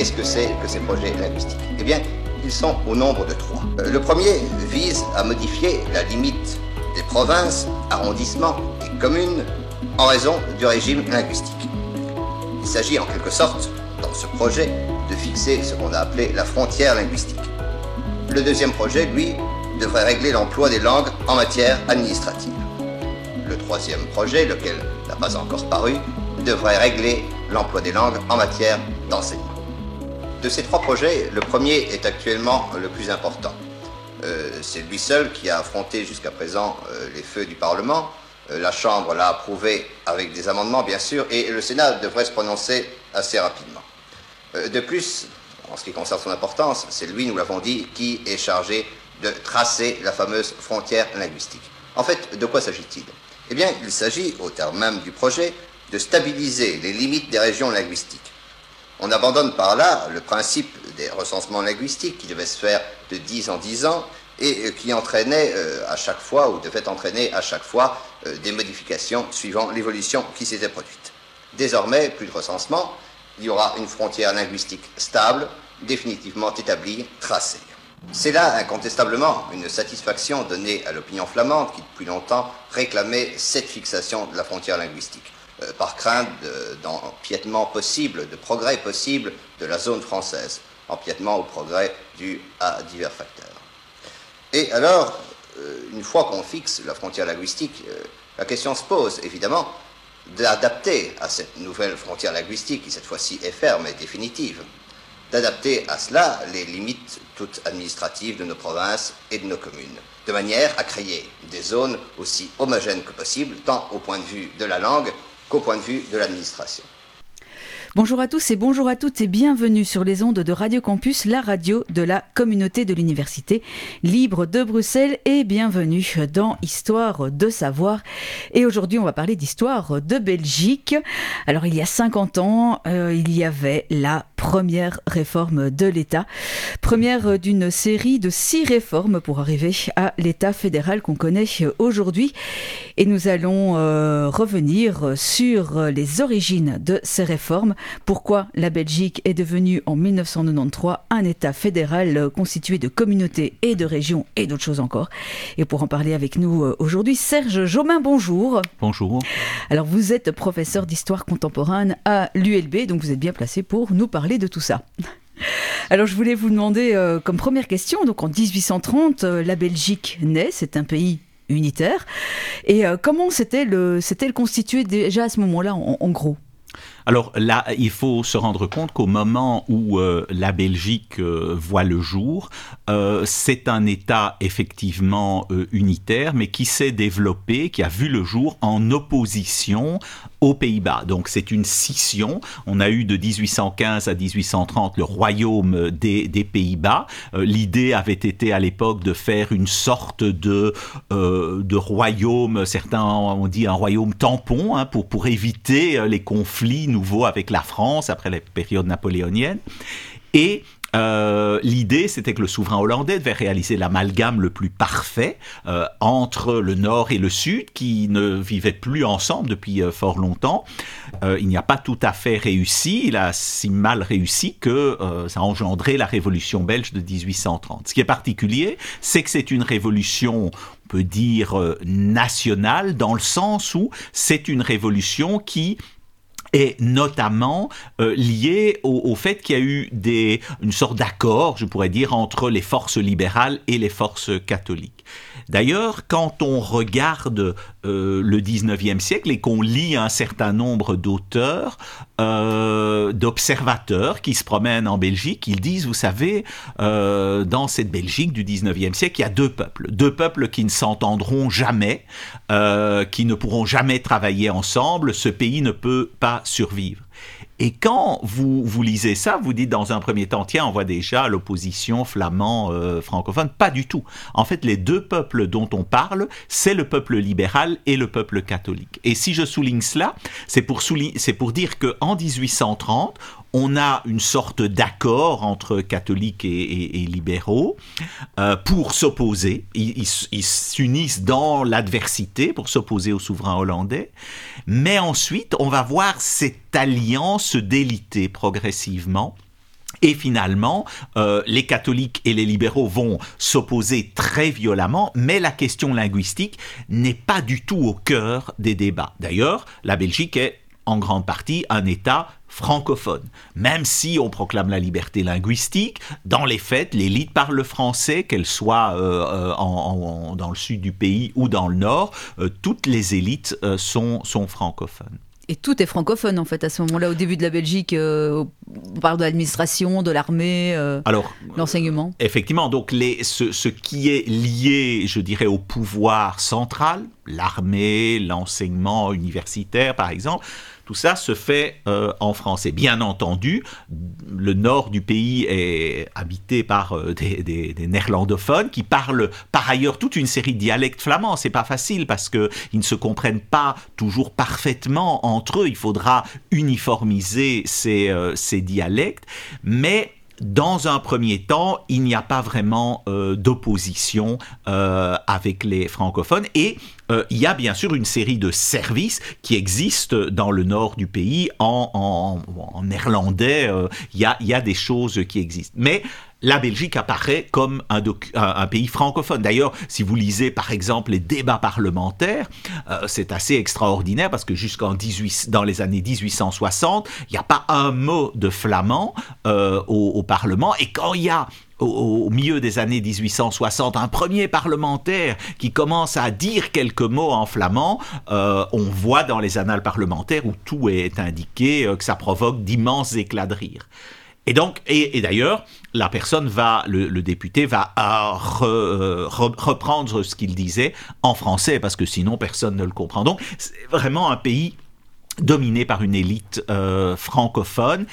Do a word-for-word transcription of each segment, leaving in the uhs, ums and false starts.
qu'est-ce que c'est que ces projets linguistiques? Eh bien, ils sont au nombre de trois. Le premier vise à modifier la limite des provinces, arrondissements et communes en raison du régime linguistique. Il s'agit en quelque sorte, dans ce projet, de fixer ce qu'on a appelé la frontière linguistique. Le deuxième projet, lui, devrait régler l'emploi des langues en matière administrative. Le troisième projet, lequel n'a pas encore paru, devrait régler l'emploi des langues en matière d'enseignement. De ces trois projets, le premier est actuellement le plus important. Euh, c'est lui seul qui a affronté jusqu'à présent euh, les feux du Parlement. Euh, la Chambre l'a approuvé avec des amendements, bien sûr, et le Sénat devrait se prononcer assez rapidement. Euh, de plus, en ce qui concerne son importance, c'est lui, nous l'avons dit, qui est chargé de tracer la fameuse frontière linguistique. En fait, de quoi s'agit-il? Eh bien, il s'agit, au terme même du projet, de stabiliser les limites des régions linguistiques. On abandonne par là le principe des recensements linguistiques qui devaient se faire de dix en dix ans et qui entraînaient euh, à chaque fois, ou devaient entraîner à chaque fois, euh, des modifications suivant l'évolution qui s'était produite. Désormais, plus de recensement, il y aura une frontière linguistique stable, définitivement établie, tracée. C'est là, incontestablement, une satisfaction donnée à l'opinion flamande qui, depuis longtemps, réclamait cette fixation de la frontière linguistique. Euh, par crainte d'empiètement possible, de progrès possible de la zone française, empiètement ou progrès dû à divers facteurs. Et alors, euh, une fois qu'on fixe la frontière linguistique, euh, la question se pose, évidemment, d'adapter à cette nouvelle frontière linguistique, qui cette fois-ci est ferme et définitive, d'adapter à cela les limites toutes administratives de nos provinces et de nos communes, de manière à créer des zones aussi homogènes que possible, tant au point de vue de la langue qu'au point de vue de l'administration. Bonjour à tous et bonjour à toutes et bienvenue sur les ondes de Radio Campus, la radio de la communauté de l'Université libre de Bruxelles, et bienvenue dans Histoire de savoir. Et aujourd'hui, on va parler d'histoire de Belgique. Alors, il y a cinquante ans, euh, il y avait la première réforme de l'État, première d'une série de six réformes pour arriver à l'État fédéral qu'on connaît aujourd'hui. Et nous allons euh, revenir sur les origines de ces réformes. Pourquoi la Belgique est devenue en mille neuf cent quatre-vingt-treize un État fédéral constitué de communautés et de régions et d'autres choses encore. Et pour en parler avec nous aujourd'hui, Serge Jaumin, bonjour. Bonjour. Alors vous êtes professeur d'histoire contemporaine à l'U L B, donc vous êtes bien placé pour nous parler de tout ça. Alors je voulais vous demander euh, comme première question, donc en dix-huit cent trente, euh, la Belgique naît, c'est un pays unitaire. Et euh, comment c'était le, c'était le constitué déjà à ce moment-là, en, en gros ? Alors là, il faut se rendre compte qu'au moment où euh, la Belgique euh, voit le jour, euh, c'est un État effectivement euh, unitaire, mais qui s'est développé, qui a vu le jour en opposition aux Pays-Bas. Donc c'est une scission. On a eu de dix-huit cent quinze à dix-huit cent trente le royaume des, des Pays-Bas. Euh, l'idée avait été à l'époque de faire une sorte de, euh, de royaume, certains ont dit un royaume tampon, hein, pour, pour éviter euh, les conflits nouveau avec la France après la période napoléonienne. Et euh, l'idée, c'était que le souverain hollandais devait réaliser l'amalgame le plus parfait euh, entre le nord et le sud, qui ne vivaient plus ensemble depuis euh, fort longtemps. Euh, il n'y a pas tout à fait réussi. Il a si mal réussi que euh, ça a engendré la révolution belge de dix-huit cent trente. Ce qui est particulier, c'est que c'est une révolution, on peut dire, euh, nationale, dans le sens où c'est une révolution qui est notamment euh, lié au, au fait qu'il y a eu des, une sorte d'accord, je pourrais dire, entre les forces libérales et les forces catholiques. D'ailleurs, quand on regarde euh, le dix-neuvième siècle et qu'on lit un certain nombre d'auteurs, euh, d'observateurs qui se promènent en Belgique, ils disent, vous savez, euh, dans cette Belgique du dix-neuvième siècle, il y a deux peuples. Deux peuples qui ne s'entendront jamais, euh, qui ne pourront jamais travailler ensemble. Ce pays ne peut pas survivre. Et quand vous, vous lisez ça, vous dites dans un premier temps, tiens, on voit déjà l'opposition flamand-francophone. Euh, pas du tout. En fait, les deux peuples dont on parle, c'est le peuple libéral et le peuple catholique. Et si je souligne cela, c'est pour, souligner, c'est pour dire qu'en dix-huit cent trente, on a une sorte d'accord entre catholiques et, et, et libéraux euh, pour s'opposer. Ils, ils, ils s'unissent dans l'adversité pour s'opposer au souverain hollandais. Mais ensuite, on va voir cette alliance se déliter progressivement. Et finalement, euh, les catholiques et les libéraux vont s'opposer très violemment, mais la question linguistique n'est pas du tout au cœur des débats. D'ailleurs, la Belgique est en grande partie un État francophone. Même si on proclame la liberté linguistique, dans les faits, l'élite parle le français, qu'elle soit euh, en, en, dans le sud du pays ou dans le nord, euh, toutes les élites euh, sont, sont francophones. Et tout est francophone en fait à ce moment-là, au début de la Belgique, euh, on parle de l'administration, de l'armée, euh, Alors, l'enseignement. Effectivement, donc les, ce, ce qui est lié, je dirais, au pouvoir central, l'armée, l'enseignement universitaire par exemple, tout ça se fait euh, en français. Bien entendu, le nord du pays est habité par euh, des, des, des néerlandophones qui parlent par ailleurs toute une série de dialectes flamands. C'est pas facile parce qu'ils ne se comprennent pas toujours parfaitement entre eux. Il faudra uniformiser ces, euh, ces dialectes. Mais dans un premier temps, il n'y a pas vraiment euh, d'opposition euh, avec les francophones et euh, il y a bien sûr une série de services qui existent dans le nord du pays en, en, en néerlandais. Euh, il y a, il y a des choses qui existent. Mais la Belgique apparaît comme un, docu- un, un pays francophone. D'ailleurs, si vous lisez par exemple les débats parlementaires, euh, c'est assez extraordinaire parce que jusqu'en dix-huit, dans les années dix-huit cent soixante, il n'y a pas un mot de flamand euh, au, au Parlement. Et quand il y a au, au milieu des années dix-huit cent soixante, un premier parlementaire qui commence à dire quelques mots en flamand, euh, on voit dans les annales parlementaires où tout est indiqué euh, que ça provoque d'immenses éclats de rire. Et donc, et, et d'ailleurs, la personne va, le, le député va euh, re, re, reprendre ce qu'il disait en français parce que sinon personne ne le comprend. Donc, c'est vraiment un pays dominé par une élite euh, francophone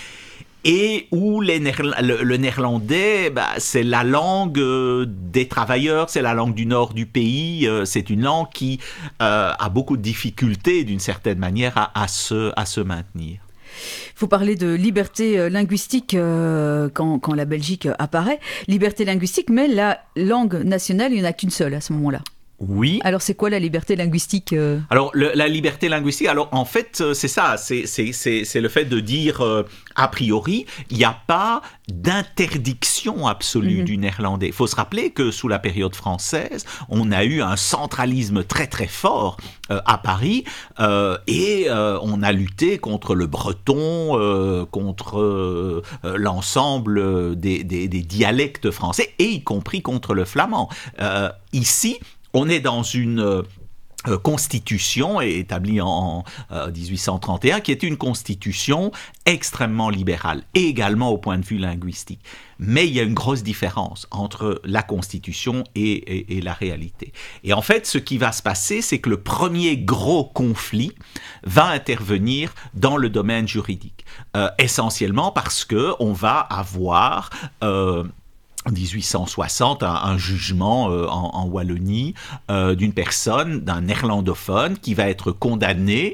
et où les néerla- le, le néerlandais, bah, c'est la langue euh, des travailleurs, c'est la langue du nord du pays, euh, c'est une langue qui euh, a beaucoup de difficultés d'une certaine manière à, à, se, à se maintenir. Il faut parler de liberté linguistique euh, quand, quand la Belgique apparaît. Liberté linguistique, mais la langue nationale, il n'y en a qu'une seule à ce moment-là. Oui. Alors, c'est quoi la liberté linguistique euh... Alors, le, la liberté linguistique, alors en fait, c'est ça, c'est, c'est, c'est, c'est le fait de dire, euh, a priori, il n'y a pas d'interdiction absolue mm-hmm. du néerlandais. Il faut se rappeler que sous la période française, on a eu un centralisme très très fort euh, à Paris euh, et euh, on a lutté contre le breton, euh, contre euh, l'ensemble des, des, des dialectes français et y compris contre le flamand. Euh, ici, on est dans une euh, constitution établie en euh, dix-huit cent trente et un qui est une constitution extrêmement libérale, et également au point de vue linguistique. Mais il y a une grosse différence entre la constitution et, et, et la réalité. Et en fait, ce qui va se passer, c'est que le premier gros conflit va intervenir dans le domaine juridique, euh, essentiellement parce qu'on va avoir... Euh, en dix-huit cent soixante, un, un jugement euh, en, en Wallonie euh, d'une personne, d'un néerlandophone, qui va être condamné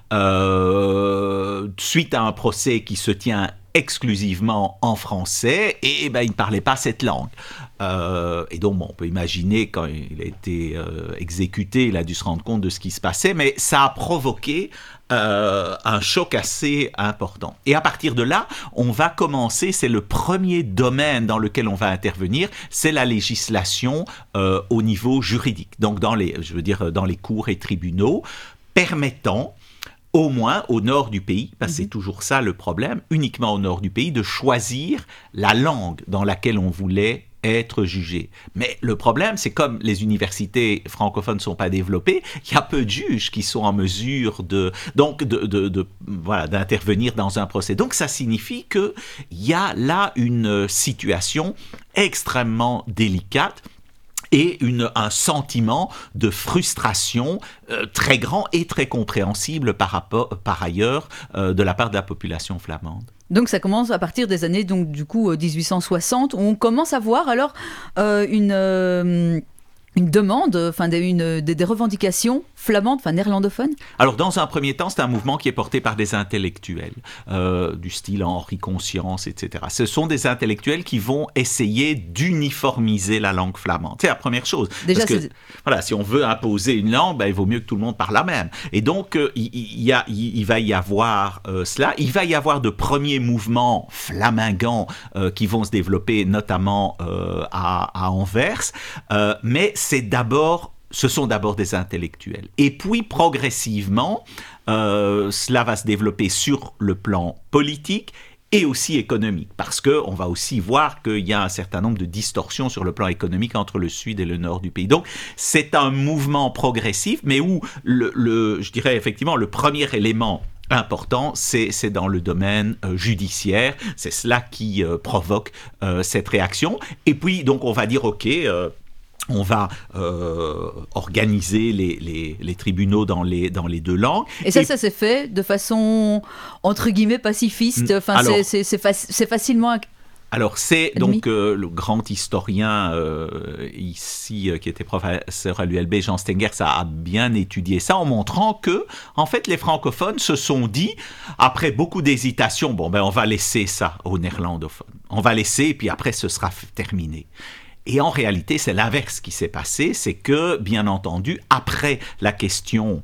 euh, suite à un procès qui se tient exclusivement en français, et, et ben, il ne parlait pas cette langue. Euh, et donc, bon, on peut imaginer, quand il a été euh, exécuté, il a dû se rendre compte de ce qui se passait, mais ça a provoqué euh, un choc assez important. Et à partir de là, on va commencer, c'est le premier domaine dans lequel on va intervenir, c'est la législation euh, au niveau juridique, donc dans les, je veux dire, dans les cours et tribunaux, permettant au moins au nord du pays, parce que c'est toujours ça le problème, uniquement au nord du pays, de choisir la langue dans laquelle on voulait être jugé. Mais le problème, c'est comme les universités francophones ne sont pas développées, il y a peu de juges qui sont en mesure de, donc de, de, de, voilà, d'intervenir dans un procès. Donc ça signifie qu'il y a là une situation extrêmement délicate et une, un sentiment de frustration euh, très grand et très compréhensible par, rapport, par ailleurs euh, de la part de la population flamande. Donc ça commence à partir des années donc, du coup, dix-huit cent soixante, où on commence à voir alors euh, une... Euh une demande, enfin des, une, des, des revendications flamandes, enfin néerlandophones? Alors dans un premier temps, c'est un mouvement qui est porté par des intellectuels, euh, du style Henri Conscience, et cetera. Ce sont des intellectuels qui vont essayer d'uniformiser la langue flamande. C'est la première chose. Déjà, parce que, c'est... voilà, si on veut imposer une langue, ben, il vaut mieux que tout le monde parle la même. Et donc, euh, il, il, y a, il, il va y avoir euh, cela. Il va y avoir de premiers mouvements flamingants euh, qui vont se développer, notamment euh, à, à Anvers. Euh, mais c'est d'abord, ce sont d'abord des intellectuels. Et puis, progressivement, euh, cela va se développer sur le plan politique et aussi économique, parce qu'on va aussi voir qu'il y a un certain nombre de distorsions sur le plan économique entre le sud et le nord du pays. Donc, c'est un mouvement progressif, mais où, le, le, je dirais effectivement, le premier élément important, c'est, c'est dans le domaine euh, judiciaire. C'est cela qui euh, provoque euh, cette réaction. Et puis, donc, on va dire, OK... Euh, on va euh, organiser les, les, les tribunaux dans les, dans les deux langues. Et ça, Et... ça s'est fait de façon, entre guillemets, pacifiste. Enfin, alors, c'est, c'est, c'est, faci- c'est facilement... Alors, c'est donc euh, le grand historien euh, ici, euh, qui était professeur à l'U L B, Jean Stengers, a, a bien étudié ça en montrant que, en fait, les francophones se sont dit, après beaucoup d'hésitations, bon, ben, on va laisser ça aux néerlandophones. On va laisser, et puis après, ce sera terminé. Et en réalité, c'est l'inverse qui s'est passé, c'est que, bien entendu, après la question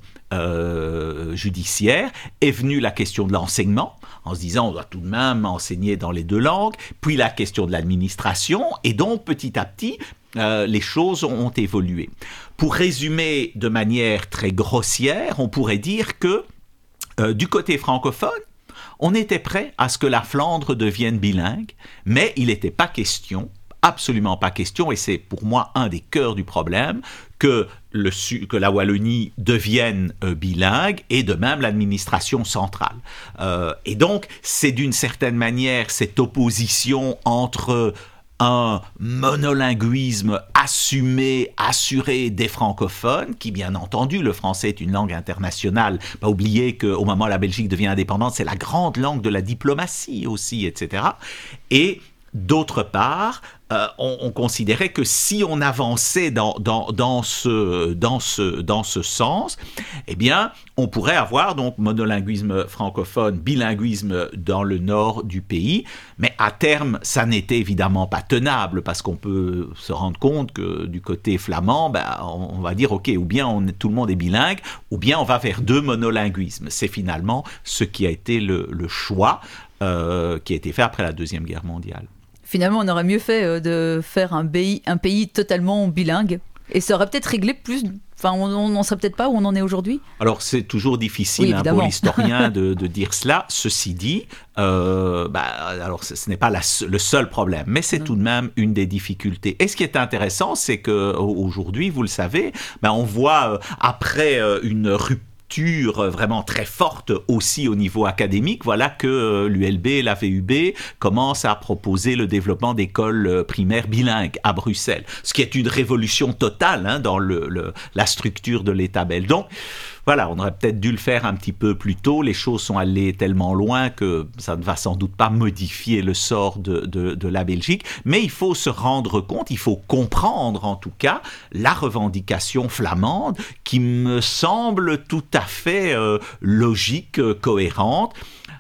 euh, judiciaire, est venue la question de l'enseignement, en se disant on doit tout de même enseigner dans les deux langues, puis la question de l'administration, et donc petit à petit, euh, les choses ont évolué. Pour résumer de manière très grossière, on pourrait dire que euh, du côté francophone, on était prêt à ce que la Flandre devienne bilingue, mais il n'était pas question, absolument pas question, et c'est pour moi un des cœurs du problème, que, le, que la Wallonie devienne euh, bilingue, et de même l'administration centrale. Euh, et donc, c'est d'une certaine manière cette opposition entre un monolinguisme assumé, assuré des francophones, qui bien entendu, le français est une langue internationale, pas oublier qu'au moment où la Belgique devient indépendante, c'est la grande langue de la diplomatie aussi, et cetera. Et d'autre part, euh, on, on considérait que si on avançait dans, dans, dans, ce, dans, ce, dans ce sens, eh bien, on pourrait avoir donc monolinguisme francophone, bilinguisme dans le nord du pays, mais à terme, ça n'était évidemment pas tenable, parce qu'on peut se rendre compte que du côté flamand, ben, on, on va dire, ok, ou bien on, tout le monde est bilingue, ou bien on va vers deux monolinguismes. C'est finalement ce qui a été le, le choix euh, qui a été fait après la Deuxième Guerre mondiale. Finalement, on aurait mieux fait euh, de faire un pays, un pays totalement bilingue. Et ça aurait peut-être réglé plus... Enfin, on n'en serait peut-être pas où on en est aujourd'hui. Alors, c'est toujours difficile oui, hein, pour l'historien de, de dire cela. Ceci dit, euh, bah, alors ce, ce n'est pas la, le seul problème, mais c'est mmh. tout de même une des difficultés. Et ce qui est intéressant, c'est qu'aujourd'hui, vous le savez, bah, on voit, euh, après euh, une rupture vraiment très forte aussi au niveau académique, voilà que l'U L B et la V U B commencent à proposer le développement d'écoles primaires bilingues à Bruxelles, ce qui est une révolution totale hein, dans le, le, la structure de l'État belge. Donc, voilà, on aurait peut-être dû le faire un petit peu plus tôt. Les choses sont allées tellement loin que ça ne va sans doute pas modifier le sort de, de, de la Belgique. Mais il faut se rendre compte, il faut comprendre en tout cas la revendication flamande qui me semble tout à fait euh, logique, euh, cohérente.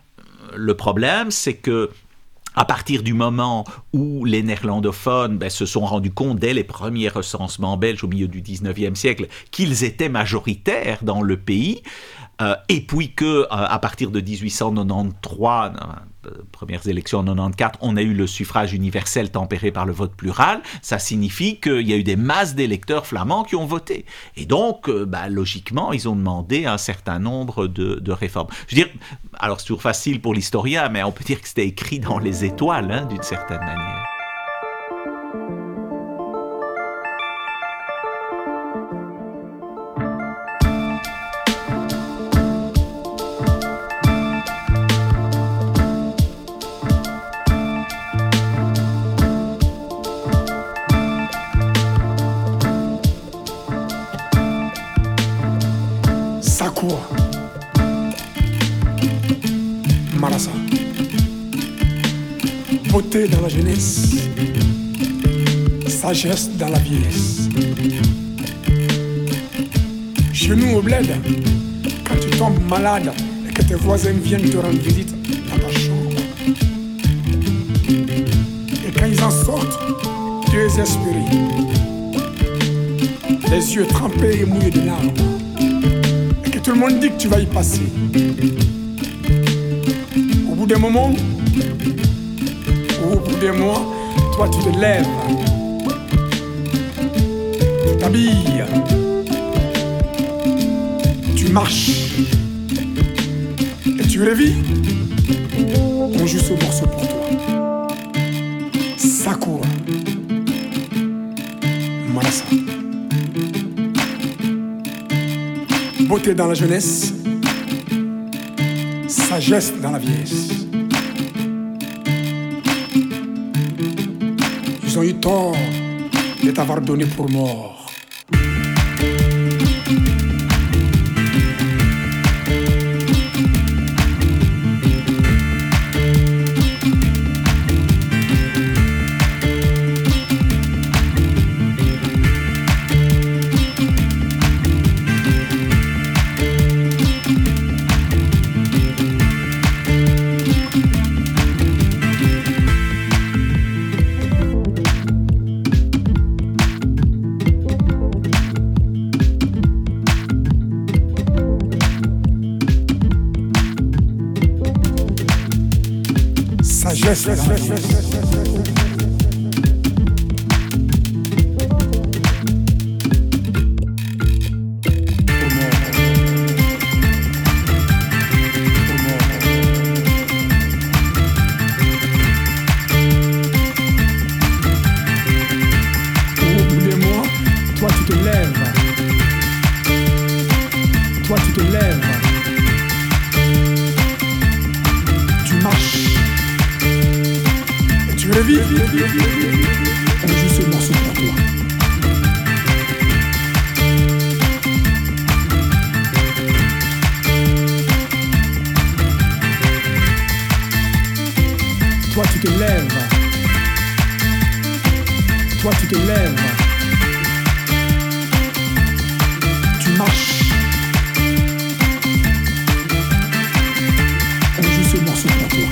Le problème, c'est que à partir du moment où les néerlandophones ben, se sont rendus compte dès les premiers recensements belges au milieu du dix-neuvième siècle qu'ils étaient majoritaires dans le pays, euh, et puis que euh, à partir de dix-huit cent quatre-vingt-treize, euh, premières élections en quatre-vingt-quatorze, on a eu le suffrage universel tempéré par le vote plural, ça signifie qu'il y a eu des masses d'électeurs flamands qui ont voté. Et donc, euh, bah, logiquement, ils ont demandé un certain nombre de, de réformes. Je veux dire, alors c'est toujours facile pour l'historien, mais on peut dire que c'était écrit dans les étoiles, hein, d'une certaine manière. Marassa. Beauté dans la jeunesse, sagesse dans la vieillesse. Chez nous au bled, quand tu tombes malade et que tes voisins viennent te rendre visite dans ta chambre, et quand ils en sortent, désespérés, les yeux trempés et mouillés de larmes, et que tout le monde dit que tu vas y passer, au bout d'un moment, ou au bout d'un mois, toi tu te lèves, tu t'habilles, tu marches et tu revis. On joue ce morceau pour toi. Sakura Manassa. Beauté dans la jeunesse, sagesse dans la vieillesse. Ils ont eu tort de t'avoir donné pour mort. Sagesse, sagesse, sagesse. On joue ce morceau pour toi. Toi tu te lèves. Toi tu te lèves. Tu marches. On joue ce morceau pour toi.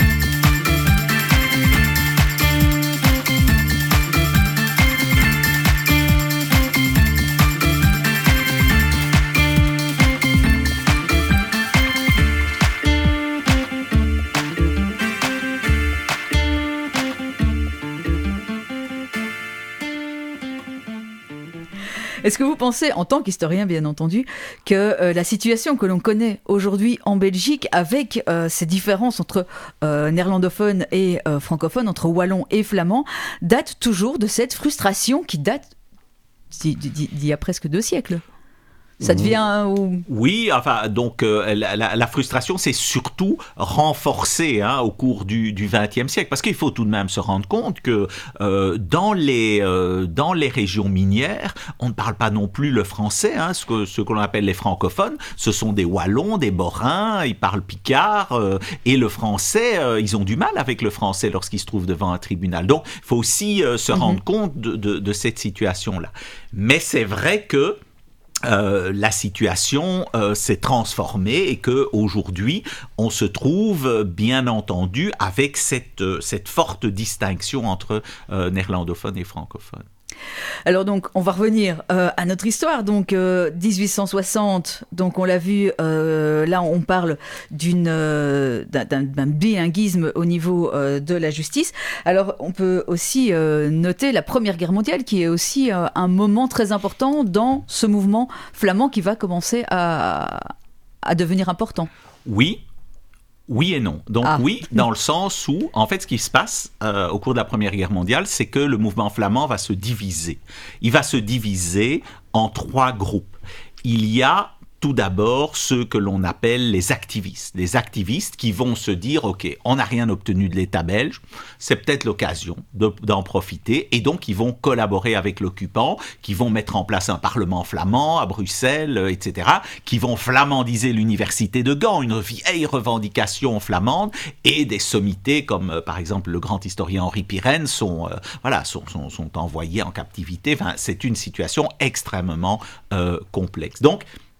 Est-ce que vous pensez, en tant qu'historien bien entendu, que euh, la situation que l'on connaît aujourd'hui en Belgique, avec euh, ces différences entre euh, néerlandophones et euh, francophones, entre wallons et flamands, date toujours de cette frustration qui date d'il y a presque deux siècles ? Ça devient... Ou... Oui, enfin, donc euh, la, la, la frustration s'est surtout renforcée hein, au cours du vingtième siècle, parce qu'il faut tout de même se rendre compte que euh, dans, les, euh, dans les régions minières, on ne parle pas non plus le français, hein, ce que, ce que l'on appelle les francophones, ce sont des Wallons, des Borains, ils parlent picard, euh, et le français, euh, ils ont du mal avec le français lorsqu'ils se trouvent devant un tribunal. Donc, il faut aussi euh, se mm-hmm. rendre compte de, de, de cette situation-là. Mais c'est vrai que Euh, la situation euh, s'est transformée et qu'aujourd'hui, on se trouve bien entendu avec cette, euh, cette forte distinction entre euh, néerlandophones et francophones. Alors donc, on va revenir euh, à notre histoire. Donc, euh, dix-huit cent soixante, donc on l'a vu, euh, là on parle d'une, euh, d'un, d'un bilinguisme au niveau euh, de la justice. Alors, on peut aussi euh, noter la Première Guerre mondiale, qui est aussi euh, un moment très important dans ce mouvement flamand qui va commencer à, à devenir important. Oui. Oui et non. Donc ah. oui, dans le sens où, en fait, ce qui se passe euh, au cours de la Première Guerre mondiale, c'est que le mouvement flamand va se diviser. Il va se diviser en trois groupes. Il y a tout d'abord ceux que l'on appelle les activistes. Des activistes qui vont se dire, OK, on n'a rien obtenu de l'État belge, c'est peut-être l'occasion de, d'en profiter, et donc ils vont collaborer avec l'occupant, qui vont mettre en place un parlement flamand à Bruxelles, et cetera, qui vont flamandiser l'université de Gand, une vieille revendication flamande, et des sommités comme, euh, par exemple, le grand historien Henri Pirenne sont, euh, voilà, sont, sont, sont envoyés en captivité. Enfin, c'est une situation extrêmement euh, complexe. Donc,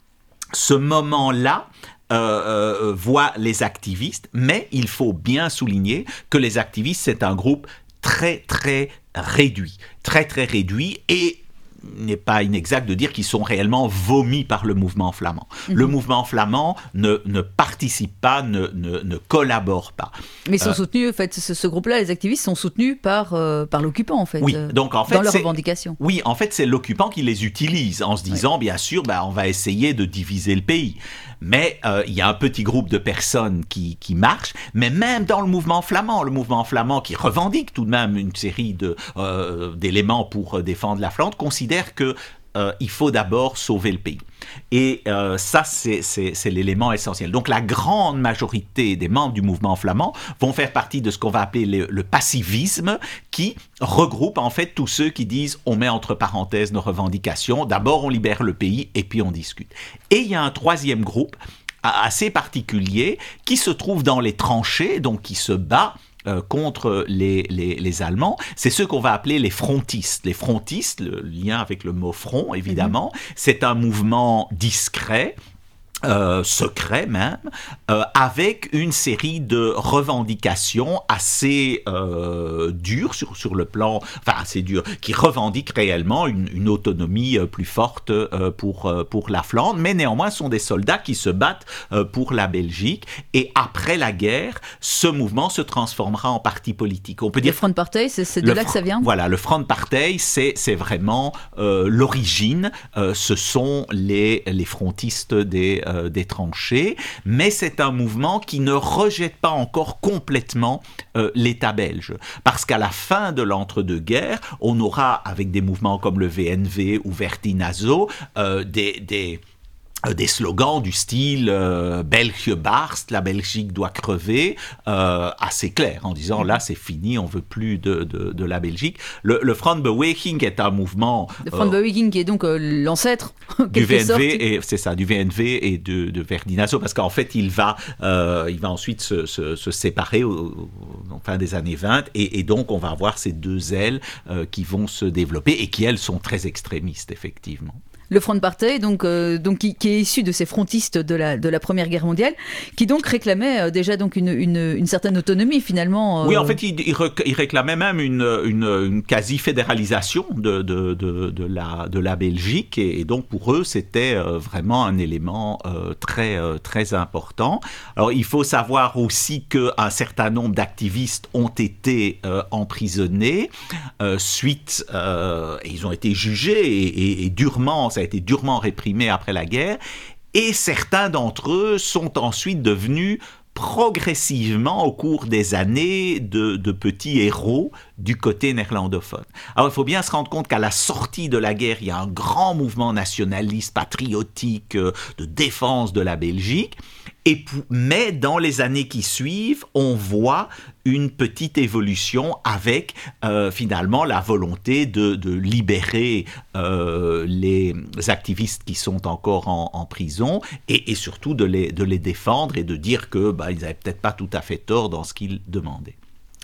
ce moment-là Euh, euh, voit les activistes, mais il faut bien souligner que les activistes, c'est un groupe très, très réduit, très, très réduit, et il n'est pas inexact de dire qu'ils sont réellement vomis par le mouvement flamand. Mmh. Le mouvement flamand ne, ne participe pas, ne, ne, ne collabore pas. Mais ils sont euh, soutenus, en fait, ce, ce groupe-là, les activistes sont soutenus par, euh, par l'occupant, en fait, oui, euh, donc, en fait, dans leurs c'est, revendications. Oui, en fait, c'est l'occupant qui les utilise en se disant, oui. bien sûr, bah, on va essayer de diviser le pays. Mais euh, il y a un petit groupe de personnes qui, qui marchent, mais même dans le mouvement flamand, le mouvement flamand qui revendique tout de même une série de, euh, d'éléments pour euh, défendre la Flandre, considère que euh, il faut d'abord sauver le pays. Et euh, ça, c'est, c'est, c'est l'élément essentiel. Donc la grande majorité des membres du mouvement flamand vont faire partie de ce qu'on va appeler le, le pacivisme, qui regroupe en fait tous ceux qui disent on met entre parenthèses nos revendications, d'abord on libère le pays et puis on discute. Et il y a un troisième groupe assez particulier qui se trouve dans les tranchées, donc qui se bat Euh, contre les, les, les Allemands, c'est ceux qu'on va appeler les frontistes. Les frontistes, le lien avec le mot front, évidemment, mmh. c'est un mouvement discret, Euh, secret même, euh, avec une série de revendications assez euh, dures sur, sur le plan, enfin assez dures, qui revendiquent réellement une, une autonomie euh, plus forte euh, pour, euh, pour la Flandre, mais néanmoins sont des soldats qui se battent euh, pour la Belgique, et après la guerre, ce mouvement se transformera en parti politique. On peut dire le Front Partij, c'est, c'est de là fr- que ça vient ? Voilà, le Front Partij, c'est, c'est vraiment euh, l'origine, euh, ce sont les, les frontistes des des tranchées, mais c'est un mouvement qui ne rejette pas encore complètement euh, l'État belge. Parce qu'à la fin de l'entre-deux-guerres, on aura, avec des mouvements comme le V N V ou Vertinazo, euh, des... des des slogans du style euh, « België barst », la Belgique doit crever, euh, assez clair, en disant là c'est fini, on veut plus de, de, de la Belgique. Le, le Frontbeweging est un mouvement... Le Frontbeweging euh, qui est donc euh, l'ancêtre, du V N V, et, c'est ça, du V N V et de, de Vertinazo, parce qu'en fait il va, euh, il va ensuite se, se, se séparer au, au, en fin des années vingt, et, et donc on va avoir ces deux ailes euh, qui vont se développer, et qui elles sont très extrémistes, effectivement. Le Front Partij, donc, euh, donc qui, qui est issu de ces frontistes de la, de la Première Guerre mondiale, qui donc réclamait euh, déjà donc une, une, une certaine autonomie finalement. Euh... Oui, en fait, il, il, rec, il réclamait même une, une, une quasi-fédéralisation de, de, de, de, la, de la Belgique, et, et donc pour eux, c'était euh, vraiment un élément euh, très, euh, très important. Alors, il faut savoir aussi qu'un certain nombre d'activistes ont été euh, emprisonnés euh, suite, euh, et ils ont été jugés et, et, et durement, ça a été durement réprimé après la guerre, et certains d'entre eux sont ensuite devenus progressivement au cours des années de, de petits héros du côté néerlandophone. Alors il faut bien se rendre compte qu'à la sortie de la guerre, il y a un grand mouvement nationaliste, patriotique, de défense de la Belgique, et, mais dans les années qui suivent, on voit une petite évolution avec euh, finalement la volonté de, de libérer euh, les activistes qui sont encore en, en prison, et, et surtout de les, de les défendre et de dire que bah, ils n'avaient peut-être pas tout à fait tort dans ce qu'ils demandaient.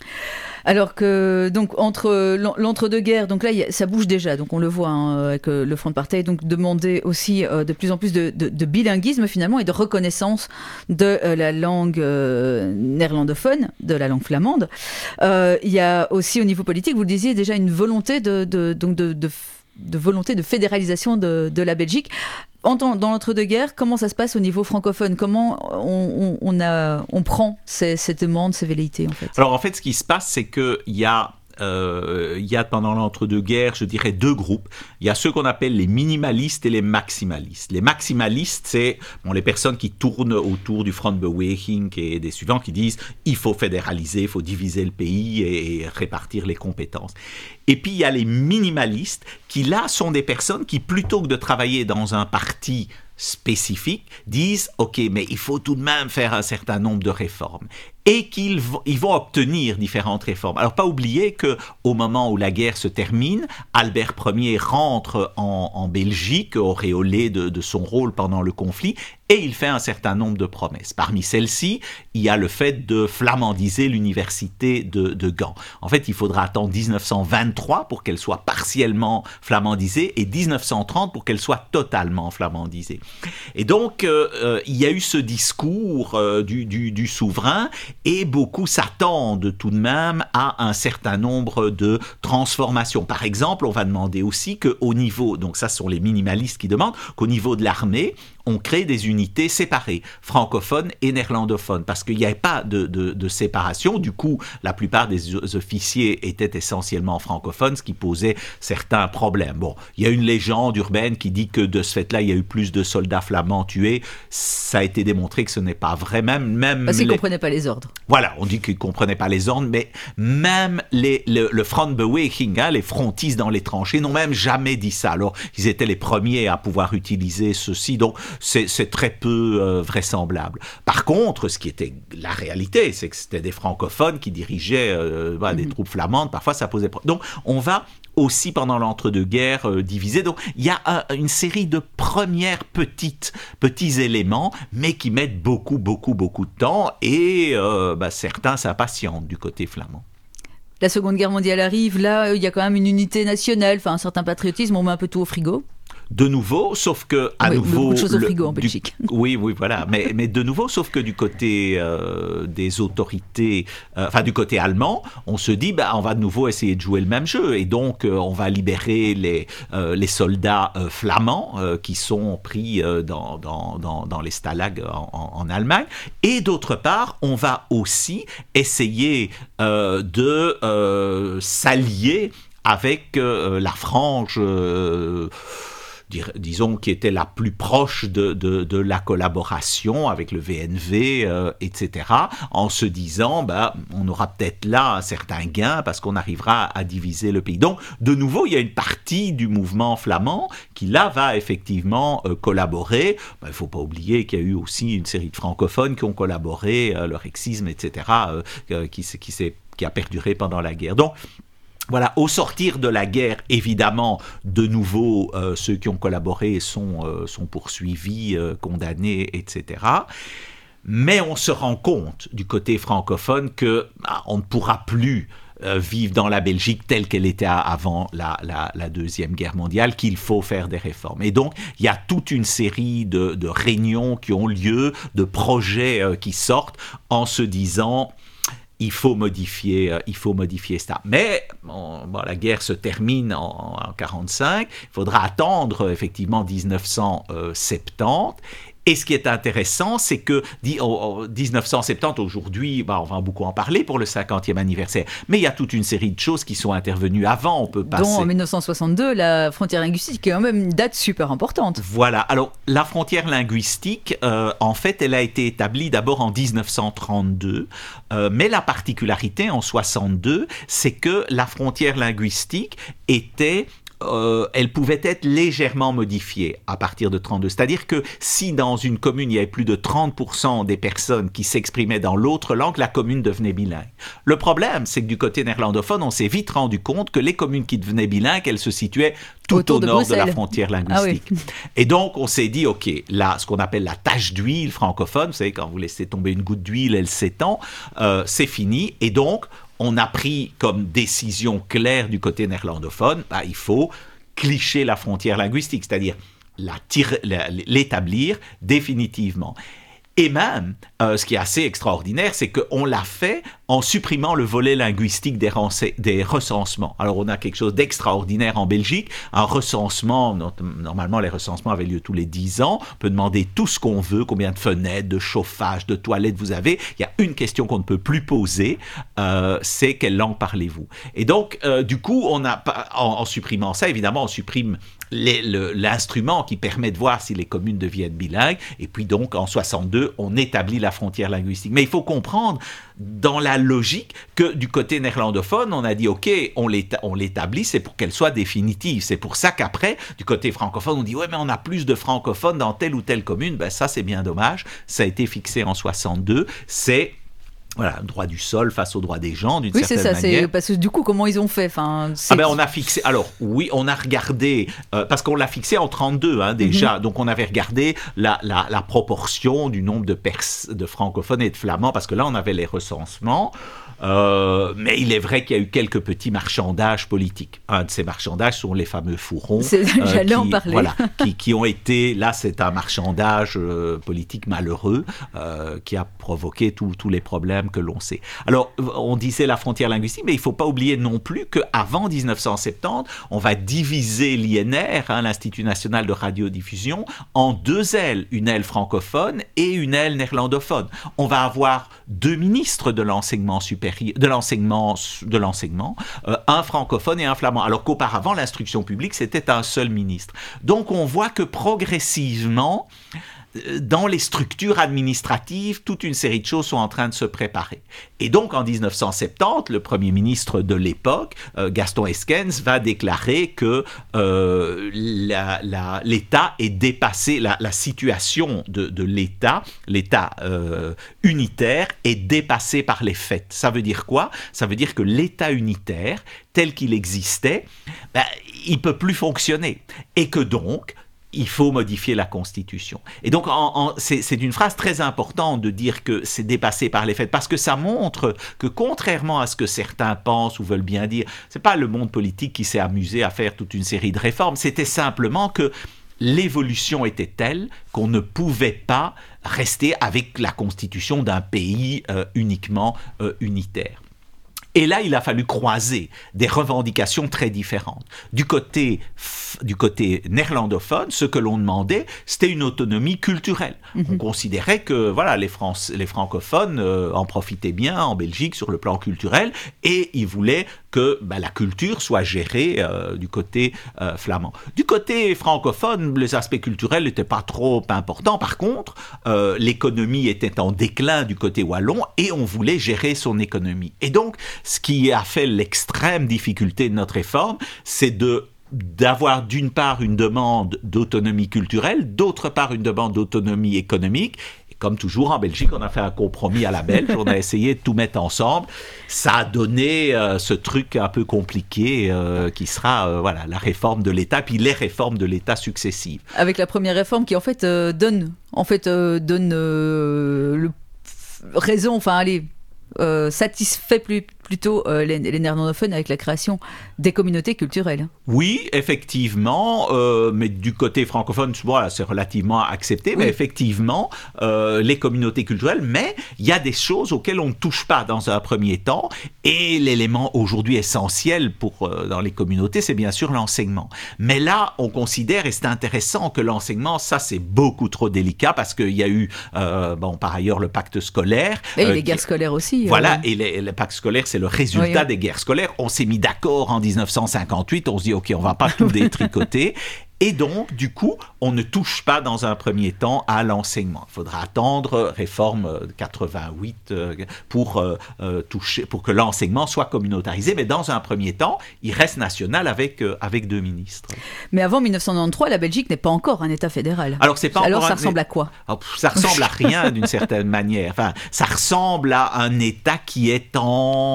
Alors que, donc, entre l'entre-deux-guerres, donc là, y a, ça bouge déjà, donc on le voit hein, avec le Front Partij, donc demander aussi euh, de plus en plus de, de, de bilinguisme finalement et de reconnaissance de euh, la langue euh, néerlandophone, de la langue flamande. Euh, il y a aussi au niveau politique, vous le disiez, déjà une volonté de, de, donc de, de, de volonté de fédéralisation de, de la Belgique. Dans l'entre-deux-guerres, comment ça se passe au niveau francophone ? Comment on, on, on, a, on prend ces, ces demandes, ces velléités en fait ? Alors en fait, ce qui se passe, c'est qu'il y a Euh, il y a pendant l'entre-deux-guerres, je dirais, deux groupes. Il y a ceux qu'on appelle les minimalistes et les maximalistes. Les maximalistes, c'est bon, les personnes qui tournent autour du Frontbeweging et des suivants qui disent il faut fédéraliser, il faut diviser le pays et, et répartir les compétences. Et puis il y a les minimalistes qui là sont des personnes qui, plutôt que de travailler dans un parti spécifiques, disent « Ok, mais il faut tout de même faire un certain nombre de réformes. » Et qu'ils v- ils vont obtenir différentes réformes. Alors, pas oublier qu'au moment où la guerre se termine, Albert Ier rentre en, en Belgique, auréolé de, de son rôle pendant le conflit, Et il fait un certain nombre de promesses. Parmi celles-ci, il y a le fait de flamandiser l'université de, de Gand. En fait, il faudra attendre dix-neuf cent vingt-trois pour qu'elle soit partiellement flamandisée et dix-neuf cent trente pour qu'elle soit totalement flamandisée. Et donc, euh, euh, il y a eu ce discours euh, du, du, du souverain et beaucoup s'attendent tout de même à un certain nombre de transformations. Par exemple, on va demander aussi qu'au niveau, donc ça ce sont les minimalistes qui demandent, qu'au niveau de l'armée, on crée des unités séparées, francophones et néerlandophones, parce qu'il n'y avait pas de, de, de séparation. Du coup, la plupart des officiers étaient essentiellement francophones, ce qui posait certains problèmes. Bon, il y a une légende urbaine qui dit que de ce fait-là, il y a eu plus de soldats flamands tués. Ça a été démontré que ce n'est pas vrai. Même, même parce qu'ils les... ne comprenaient pas les ordres. Voilà, on dit qu'ils ne comprenaient pas les ordres, mais même les, le, le Frontbewaking, hein, les frontistes dans les tranchées, n'ont même jamais dit ça. Alors, ils étaient les premiers à pouvoir utiliser ceci, donc c'est, c'est très peu euh, vraisemblable. Par contre, ce qui était la réalité, c'est que c'était des francophones qui dirigeaient euh, bah, des mmh. troupes flamandes. Parfois, ça posait problème. Donc, on va aussi pendant l'entre-deux-guerres euh, divisé. Donc, il y a un, une série de premières petites, petits éléments, mais qui mettent beaucoup, beaucoup, beaucoup de temps et euh, bah, certains s'impatientent du côté flamand. La Seconde Guerre mondiale arrive, là, il y a quand même une unité nationale, enfin un certain patriotisme, on met un peu tout au frigo. De nouveau, sauf que à oui, nouveau, beaucoup de choses au le, frigo en du, Belgique. Oui, oui, voilà. Mais, mais de nouveau, sauf que du côté euh, des autorités, euh, enfin du côté allemand, on se dit, bah, on va de nouveau essayer de jouer le même jeu, et donc euh, on va libérer les euh, les soldats euh, flamands euh, qui sont pris euh, dans, dans dans dans les stalags en, en, en Allemagne, et d'autre part, on va aussi essayer euh, de euh, s'allier avec euh, la frange. Euh, disons, qui était la plus proche de, de, de la collaboration avec le V N V, euh, et cetera, en se disant, bah, on aura peut-être là un certain gain parce qu'on arrivera à diviser le pays. Donc, de nouveau, il y a une partie du mouvement flamand qui, là, va effectivement euh, collaborer. Bah, il ne faut pas oublier qu'il y a eu aussi une série de francophones qui ont collaboré, euh, le rexisme, et cetera, euh, qui, qui, s'est, qui a perduré pendant la guerre. Donc, voilà, au sortir de la guerre, évidemment, de nouveau, euh, ceux qui ont collaboré sont, euh, sont poursuivis, euh, condamnés, et cetera. Mais on se rend compte, du côté francophone, que bah, on ne pourra plus euh, vivre dans la Belgique telle qu'elle était avant la, la, la Deuxième Guerre mondiale, qu'il faut faire des réformes. Et donc, il y a toute une série de, de réunions qui ont lieu, de projets euh, qui sortent, en se disant... Il faut modifier, euh, il faut modifier ça. Mais bon, bon, la guerre se termine en, en mille neuf cent quarante-cinq. Il faudra attendre effectivement dix-neuf cent soixante-dix. Et ce qui est intéressant, c'est que en dix-neuf cent soixante-dix, aujourd'hui, bah, on va beaucoup en parler pour le cinquantième anniversaire, mais il y a toute une série de choses qui sont intervenues avant. On peut passer... Dont en dix-neuf cent soixante-deux, la frontière linguistique qui est quand même une date super importante. Voilà. Alors, la frontière linguistique, euh, en fait, elle a été établie d'abord en dix-neuf cent trente-deux, euh, mais la particularité en soixante-deux, c'est que la frontière linguistique était... Euh, elle pouvait être légèrement modifiée à partir de trente-deux. C'est-à-dire que si dans une commune, il y avait plus de trente pour cent des personnes qui s'exprimaient dans l'autre langue, la commune devenait bilingue. Le problème, c'est que du côté néerlandophone, on s'est vite rendu compte que les communes qui devenaient bilingues, elles se situaient tout Autour au nord de, de la frontière linguistique. Ah oui. Et donc, on s'est dit, OK, là, ce qu'on appelle la tache d'huile francophone, vous savez, quand vous laissez tomber une goutte d'huile, elle s'étend, euh, c'est fini. Et donc, on a pris comme décision claire du côté néerlandophone, bah, il faut clicher la frontière linguistique, c'est-à-dire la tire, la, l'établir définitivement. Et même, euh, ce qui est assez extraordinaire, c'est qu'on l'a fait en supprimant le volet linguistique des, rense- des recensements. Alors, on a quelque chose d'extraordinaire en Belgique. Un recensement, normalement, les recensements avaient lieu tous les dix ans. On peut demander tout ce qu'on veut, combien de fenêtres, de chauffage, de toilettes vous avez. Il y a une question qu'on ne peut plus poser, euh, c'est quelle langue parlez-vous? Et donc, euh, du coup, on a, en, en supprimant ça, évidemment, on supprime Les, le, l'instrument qui permet de voir si les communes deviennent bilingues, et puis donc en soixante-deux, on établit la frontière linguistique. Mais il faut comprendre dans la logique que du côté néerlandophone, on a dit ok, on, l'éta- on l'établit, c'est pour qu'elle soit définitive. C'est pour ça qu'après, du côté francophone, on dit ouais, mais on a plus de francophones dans telle ou telle commune. Ben ça, c'est bien dommage. Ça a été fixé en soixante-deux. C'est Voilà, droit du sol face au droit des gens, d'une oui, certaine c'est ça, manière. C'est, parce que du coup, comment ils ont fait enfin, ah ben, on a fixé, alors oui, on a regardé, euh, parce qu'on l'a fixé en trente-deux hein, déjà, mm-hmm. donc on avait regardé la, la, la proportion du nombre de, pers- de francophones et de flamands, parce que là, on avait les recensements. Euh, mais il est vrai qu'il y a eu quelques petits marchandages politiques. Un de ces marchandages sont les fameux fourrons. C'est, euh, j'allais qui, en parler. Voilà, qui, qui ont été, là c'est un marchandage euh, politique malheureux euh, qui a provoqué tous les problèmes que l'on sait. Alors on disait la frontière linguistique, mais il ne faut pas oublier non plus qu'avant dix-neuf cent soixante-dix, on va diviser l'I N R, hein, l'Institut national de radiodiffusion, en deux ailes, une aile francophone et une aile néerlandophone. On va avoir deux ministres de l'enseignement supérieur, de l'enseignement, de l'enseignement euh, un francophone et un flamand, alors qu'auparavant, l'instruction publique, c'était un seul ministre. Donc, on voit que progressivement, dans les structures administratives, toute une série de choses sont en train de se préparer. Et donc, en dix-neuf cent soixante-dix, le Premier ministre de l'époque, euh, Gaston Esquens, va déclarer que euh, la, la, l'État est dépassé, la, la situation de, de l'État, l'État euh, unitaire, est dépassée par les faits. Ça veut dire quoi ? Ça veut dire que l'État unitaire, tel qu'il existait, ben, il ne peut plus fonctionner. Et que donc, il faut modifier la Constitution. Et donc, en, en, c'est, c'est une phrase très importante de dire que c'est dépassé par les faits, parce que ça montre que, contrairement à ce que certains pensent ou veulent bien dire, c'est pas le monde politique qui s'est amusé à faire toute une série de réformes, c'était simplement que l'évolution était telle qu'on ne pouvait pas rester avec la Constitution d'un pays euh, uniquement euh, unitaire. Et là, il a fallu croiser des revendications très différentes. Du côté, du côté néerlandophone, ce que l'on demandait, c'était une autonomie culturelle. Mm-hmm. On considérait que voilà, les, France, les francophones euh, en profitaient bien en Belgique sur le plan culturel, et ils voulaient que bah, la culture soit gérée euh, du côté euh, flamand. Du côté francophone, les aspects culturels n'étaient pas trop importants. Par contre, euh, l'économie était en déclin du côté wallon, et on voulait gérer son économie. Et donc, ce qui a fait l'extrême difficulté de notre réforme, c'est de d'avoir d'une part une demande d'autonomie culturelle, d'autre part une demande d'autonomie économique. Et comme toujours en Belgique, on a fait un compromis à la belge, on a essayé de tout mettre ensemble. Ça a donné euh, ce truc un peu compliqué euh, qui sera euh, voilà, la réforme de l'État, puis les réformes de l'État successives. Avec la première réforme qui en fait euh, donne, en fait, euh, donne euh, le raison, enfin allez, euh, satisfait plus plutôt euh, les, les néerlandophones avec la création des communautés culturelles. Oui, effectivement, euh, mais du côté francophone, voilà, c'est relativement accepté, oui. Mais effectivement, euh, les communautés culturelles, mais il y a des choses auxquelles on ne touche pas dans un premier temps, et l'élément aujourd'hui essentiel pour, euh, dans les communautés, c'est bien sûr l'enseignement. Mais là, on considère, et c'est intéressant, que l'enseignement, ça c'est beaucoup trop délicat, parce qu'il y a eu, euh, bon, par ailleurs, le pacte scolaire. Et euh, les qui, guerres scolaires aussi. Voilà, euh... et les, le pacte scolaire, c'est le résultat oui, oui. des guerres scolaires. On s'est mis d'accord en dix-neuf cent cinquante-huit, on se dit ok, on va pas tout détricoter. Et donc, du coup, on ne touche pas dans un premier temps à l'enseignement. Il faudra attendre réforme quatre-vingt-huit pour, euh, toucher, pour que l'enseignement soit communautarisé. Mais dans un premier temps, il reste national avec, euh, avec deux ministres. Mais avant dix-neuf cent quatre-vingt-treize, la Belgique n'est pas encore un État fédéral. Alors, c'est pas Alors encore ça un... ressemble à quoi ? Alors, ça ressemble à rien d'une certaine manière. Enfin, ça ressemble à un État qui est en,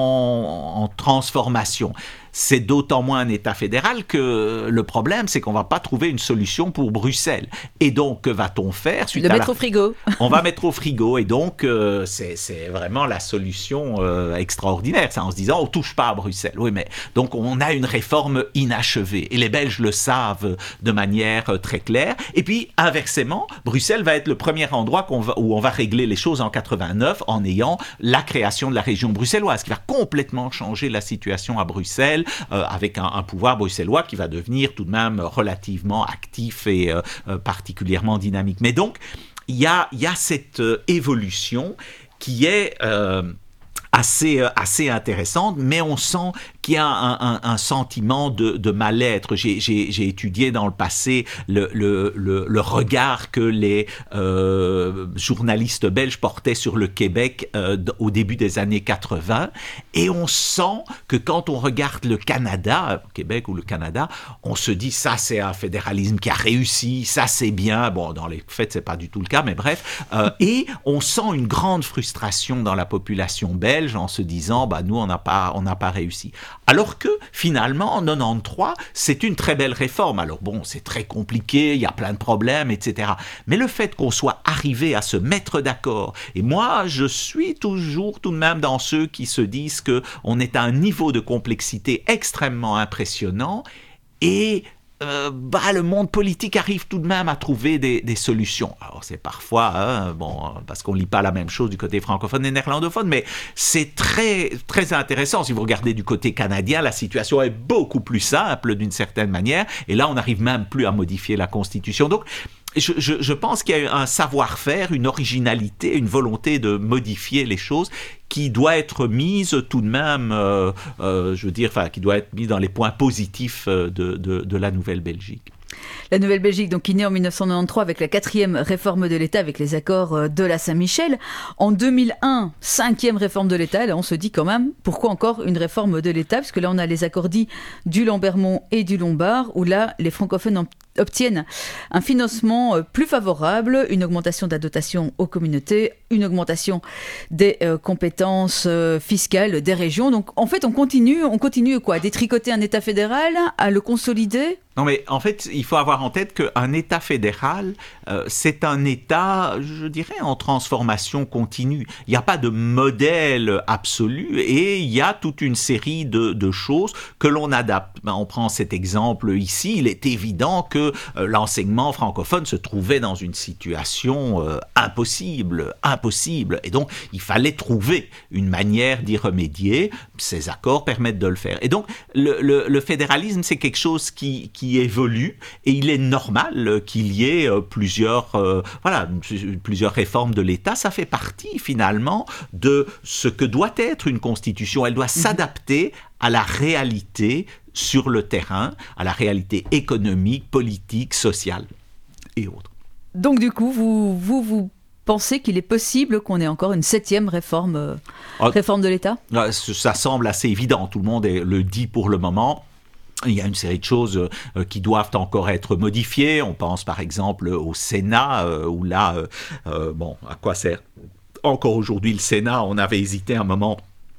en transformation. C'est d'autant moins un État fédéral que le problème, c'est qu'on ne va pas trouver une solution pour Bruxelles. Et donc, que va-t-on faire suite Le à mettre la... au frigo. On va mettre au frigo. Et donc, euh, c'est, c'est vraiment la solution euh, extraordinaire. Ça, en se disant, on ne touche pas à Bruxelles. Oui, mais donc, on a une réforme inachevée. Et les Belges le savent de manière euh, très claire. Et puis, inversement, Bruxelles va être le premier endroit qu'on va, où on va régler les choses en quatre-vingt-neuf en ayant la création de la région bruxelloise, qui va complètement changer la situation à Bruxelles. Euh, avec un, un pouvoir bruxellois qui va devenir tout de même relativement actif et euh, euh, particulièrement dynamique. Mais donc, il y a, y a cette euh, évolution qui est... Euh, Assez, assez intéressante, mais on sent qu'il y a un, un, un sentiment de, de mal-être. J'ai, j'ai, j'ai étudié dans le passé le, le, le, le regard que les euh, journalistes belges portaient sur le Québec euh, au début des années quatre-vingts, et on sent que quand on regarde le Canada, Québec ou le Canada, on se dit ça c'est un fédéralisme qui a réussi, ça c'est bien. Bon, dans les faits c'est pas du tout le cas, mais bref. Euh, et on sent une grande frustration dans la population belge en se disant bah nous on n'a pas on n'a pas réussi. Alors que finalement en quatre-vingt-treize c'est une très belle réforme. Alors bon, c'est très compliqué, il y a plein de problèmes, et cetera. Mais le fait qu'on soit arrivé à se mettre d'accord, et moi je suis toujours tout de même dans ceux qui se disent que on est à un niveau de complexité extrêmement impressionnant, et Euh, bah, le monde politique arrive tout de même à trouver des, des solutions. Alors c'est parfois, hein, bon, parce qu'on ne lit pas la même chose du côté francophone et néerlandophone, mais c'est très, très intéressant. Si vous regardez du côté canadien, la situation est beaucoup plus simple d'une certaine manière, et là on n'arrive même plus à modifier la Constitution. Donc Je, je, je pense qu'il y a un savoir-faire, une originalité, une volonté de modifier les choses qui doit être mise tout de même, euh, euh, je veux dire, enfin, qui doit être mise dans les points positifs de, de, de la Nouvelle-Belgique. La Nouvelle-Belgique, donc, qui naît en dix-neuf cent quatre-vingt-treize avec la quatrième réforme de l'État, avec les accords de la Saint-Michel. En deux mille un, cinquième réforme de l'État. Là, on se dit quand même, pourquoi encore une réforme de l'État? Parce que là, on a les accords dits du Lambermont et du Lombard, où là, les francophones en obtiennent un financement plus favorable, une augmentation de la dotation aux communautés, une augmentation des euh, compétences euh, fiscales des régions. Donc en fait, on continue, on continue quoi, à détricoter un État fédéral, à le consolider? Non, mais en fait, il faut avoir en tête qu'un État fédéral, euh, c'est un État, je dirais, en transformation continue. Il n'y a pas de modèle absolu, et il y a toute une série de, de choses que l'on adapte. Ben, on prend cet exemple ici. Il est évident que euh, l'enseignement francophone se trouvait dans une situation euh, impossible, impossible. Et donc, il fallait trouver une manière d'y remédier. Ces accords permettent de le faire. Et donc, le, le, le fédéralisme, c'est quelque chose qui, qui qui évolue, et il est normal qu'il y ait plusieurs, euh, voilà, plusieurs réformes de l'État. Ça fait partie finalement de ce que doit être une constitution. Elle doit mmh. s'adapter à la réalité sur le terrain, à la réalité économique, politique, sociale et autres. Donc du coup, vous vous, vous pensez qu'il est possible qu'on ait encore une septième réforme, euh, ah, réforme de l'État? Ça semble assez évident, tout le monde le dit pour le moment. Il y a une série de choses euh, qui doivent encore être modifiées. On pense par exemple au Sénat, euh, où là, euh, euh, bon, à quoi sert encore aujourd'hui le Sénat? On avait hésité un moment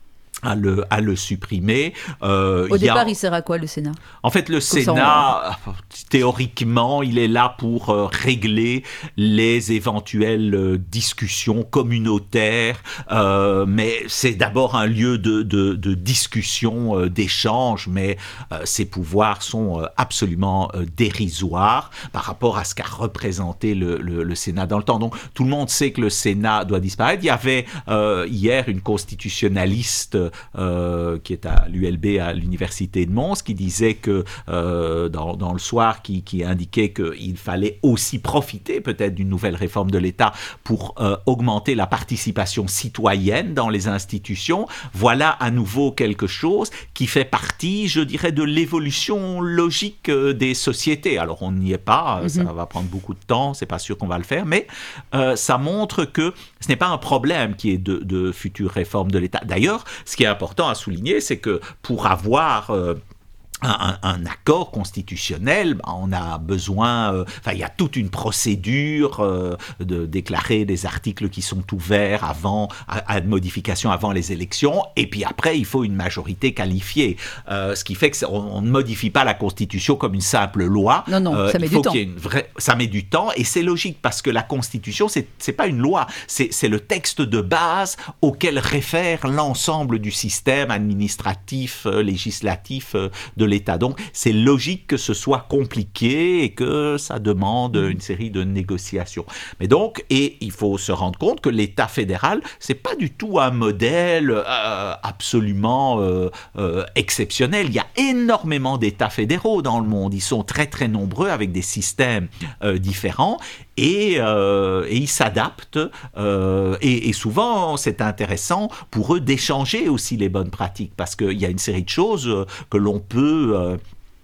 à le, à le supprimer. Euh, Au départ, a... il sert à quoi le Sénat? En fait, le Sénat, on... théoriquement, il est là pour euh, régler les éventuelles euh, discussions communautaires, euh, mais c'est d'abord un lieu de, de, de discussion, euh, d'échange, mais euh, ses pouvoirs sont euh, absolument euh, dérisoires par rapport à ce qu'a représenté le, le, le Sénat dans le temps. Donc, tout le monde sait que le Sénat doit disparaître. Il y avait euh, hier une constitutionnaliste Euh, qui est à l'U L B, à l'université de Mons, qui disait que euh, dans, dans le soir, qui, qui indiquait qu'il fallait aussi profiter peut-être d'une nouvelle réforme de l'État pour euh, augmenter la participation citoyenne dans les institutions. Voilà à nouveau quelque chose qui fait partie, je dirais, de l'évolution logique des sociétés. Alors on n'y est pas, mm-hmm. ça va prendre beaucoup de temps, c'est pas sûr qu'on va le faire, mais euh, ça montre que ce n'est pas un problème qui est de, de futures réformes de l'État. D'ailleurs, ce qui est important à souligner, c'est que pour avoir euh, un, un accord constitutionnel, ben, on a besoin, euh, enfin il y a toute une procédure euh, de déclarer des articles qui sont ouverts avant, à, à de modification avant les élections, et puis après il faut une majorité qualifiée, euh, ce qui fait que on, on ne modifie pas la Constitution comme une simple loi. Non non, euh, ça met il faut du temps. Qu'il y ait une vraie, ça met du temps, et c'est logique parce que la Constitution c'est c'est pas une loi, c'est c'est le texte de base auquel réfère l'ensemble du système administratif, euh, législatif euh, de l'État. Donc c'est logique que ce soit compliqué et que ça demande une série de négociations. Mais donc, et il faut se rendre compte que l'État fédéral, c'est pas du tout un modèle euh, absolument euh, euh, exceptionnel. Il y a énormément d'États fédéraux dans le monde. Ils sont très très nombreux avec des systèmes euh, différents. Et, euh, et ils s'adaptent euh, et, et souvent c'est intéressant pour eux d'échanger aussi les bonnes pratiques parce qu'il y a une série de choses que l'on peut euh,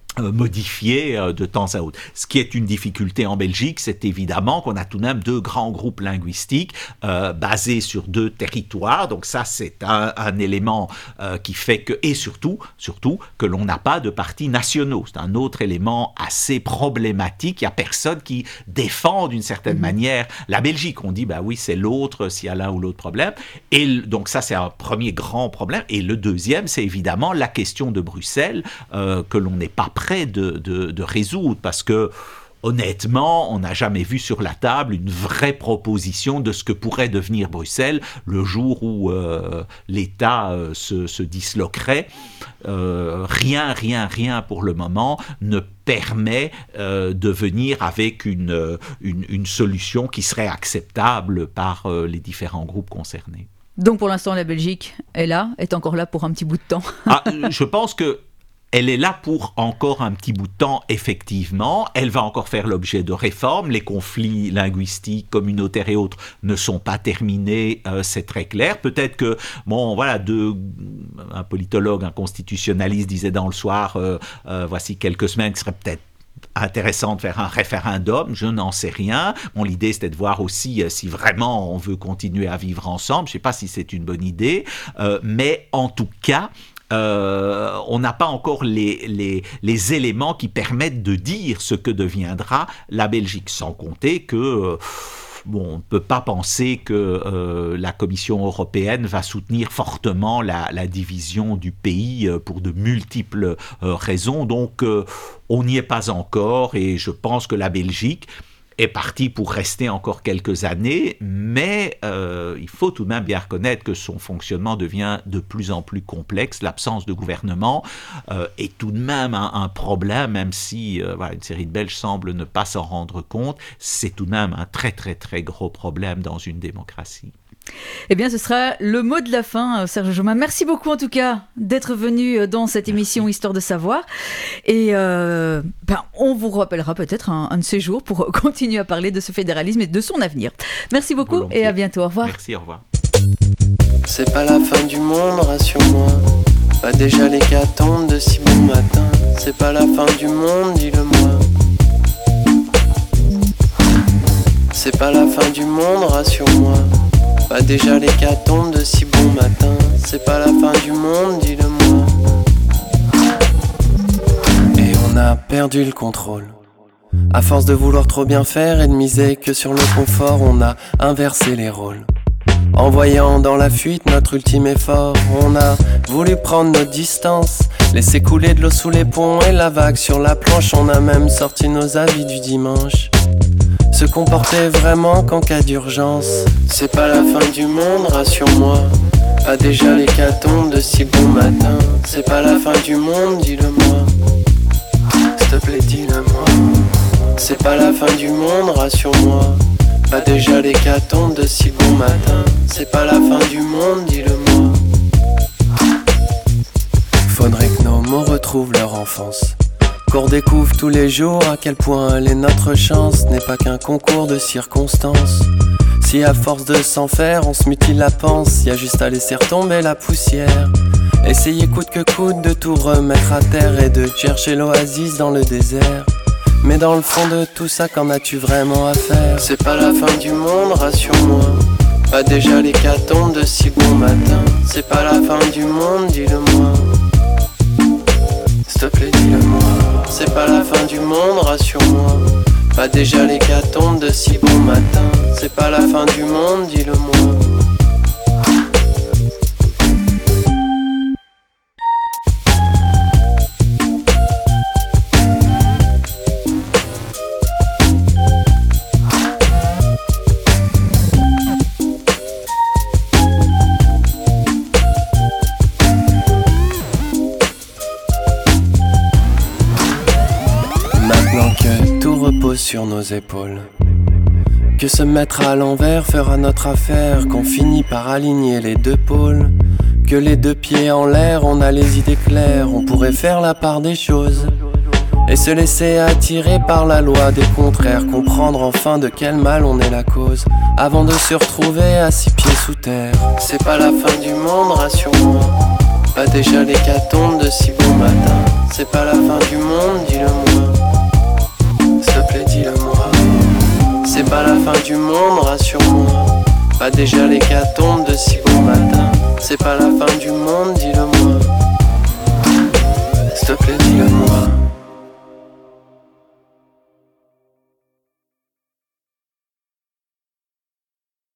modifier de temps à autre. Ce qui est une difficulté en Belgique, c'est évidemment qu'on a tout de même deux grands groupes linguistiques euh, basés sur deux territoires, donc ça c'est un, un élément euh, qui fait que, et surtout, surtout que l'on n'a pas de partis nationaux, c'est un autre élément assez problématique, il n'y a personne qui défend d'une certaine mmh. manière la Belgique, on dit bah oui c'est l'autre s'il y a l'un ou l'autre problème, et donc ça c'est un premier grand problème, et le deuxième c'est évidemment la question de Bruxelles euh, que l'on n'est pas prêt De, de, de résoudre parce que honnêtement, on n'a jamais vu sur la table une vraie proposition de ce que pourrait devenir Bruxelles le jour où euh, l'État euh, se, se disloquerait. Euh, rien, rien, rien pour le moment ne permet euh, de venir avec une, une, une solution qui serait acceptable par euh, les différents groupes concernés. Donc pour l'instant, la Belgique est là, est encore là pour un petit bout de temps. ah, je pense que elle est là pour encore un petit bout de temps, effectivement. Elle va encore faire l'objet de réformes. Les conflits linguistiques, communautaires et autres ne sont pas terminés, euh, c'est très clair. Peut-être que, bon, voilà, deux, un politologue, un constitutionnaliste disait dans Le Soir, euh, euh, voici quelques semaines, qu'il serait peut-être intéressant de faire un référendum, je n'en sais rien. Bon, l'idée, c'était de voir aussi euh, si vraiment on veut continuer à vivre ensemble. Je ne sais pas si c'est une bonne idée, euh, mais en tout cas, Euh, on n'a pas encore les, les, les éléments qui permettent de dire ce que deviendra la Belgique, sans compter que euh, bon, on ne peut pas penser que euh, la Commission européenne va soutenir fortement la, la division du pays euh, pour de multiples euh, raisons, donc euh, on n'y est pas encore et je pense que la Belgique est parti pour rester encore quelques années, mais euh, il faut tout de même bien reconnaître que son fonctionnement devient de plus en plus complexe. L'absence de gouvernement euh, est tout de même un, un problème, même si euh, voilà, une série de Belges semble ne pas s'en rendre compte. C'est tout de même un très très très gros problème dans une démocratie. Eh bien, ce sera le mot de la fin, Serge Jaumin. Merci beaucoup, en tout cas, d'être venu dans cette émission Merci. Histoire de savoir. Et euh, ben, on vous rappellera peut-être un, un de ces jours pour continuer à parler de ce fédéralisme et de son avenir. Merci beaucoup Volontiers. Et à bientôt. Au revoir. Merci, au revoir. C'est pas la fin du monde, rassure-moi. Pas déjà l'hécatombe de si bon matin. C'est pas la fin du monde, dis-le-moi. C'est pas la fin du monde, rassure-moi. Pas déjà l'hécatombe de si bon matin. C'est pas la fin du monde, dis-le-moi. Et on a perdu le contrôle. À force de vouloir trop bien faire et de miser que sur le confort, on a inversé les rôles. En voyant dans la fuite notre ultime effort, on a voulu prendre notre distance, laisser couler de l'eau sous les ponts et la vague sur la planche. On a même sorti nos habits du dimanche, se comporter vraiment qu'en cas d'urgence. C'est pas la fin du monde, rassure-moi. Pas déjà l'hécatombe de si bon matin. C'est pas la fin du monde, dis-le-moi. S'il te plaît, dis-le-moi. C'est pas la fin du monde, rassure-moi. Pas déjà l'hécatombe de si bon matin. C'est pas la fin du monde, dis-le-moi. Faudrait que nos mots retrouvent leur enfance, qu'on redécouvre tous les jours à quel point elle est notre chance. N'est pas qu'un concours de circonstances. Si à force de s'en faire on se mutile la panse, y a juste à laisser retomber la poussière. Essayer coûte que coûte de tout remettre à terre et de chercher l'oasis dans le désert. Mais dans le fond de tout ça, qu'en as-tu vraiment à faire? C'est pas la fin du monde, rassure-moi. Pas déjà l'hécatombe de si bon matin. C'est pas la fin du monde, dis-le-moi. S'il te plaît, dis-le-moi. C'est pas la fin du monde, rassure-moi. Pas déjà l'hécatombe de si bon matin. C'est pas la fin du monde, dis-le-moi. sur nos épaules. Que se mettre à l'envers fera notre affaire, qu'on finit par aligner les deux pôles. Que les deux pieds en l'air, on a les idées claires, on pourrait faire la part des choses. Et se laisser attirer par la loi des contraires, comprendre enfin de quel mal on est la cause, avant de se retrouver à six pieds sous terre. C'est pas la fin du monde, rassure-moi, pas déjà l'hécatombe de si bon matin. C'est pas la fin du monde, dis-le-moi, s'il te plaît dis-le-moi. C'est pas la fin du monde, rassure-moi, pas déjà l'hécatombe de si bon matin. C'est pas la fin du monde, dis-le-moi, s'il te plaît dis-le-moi.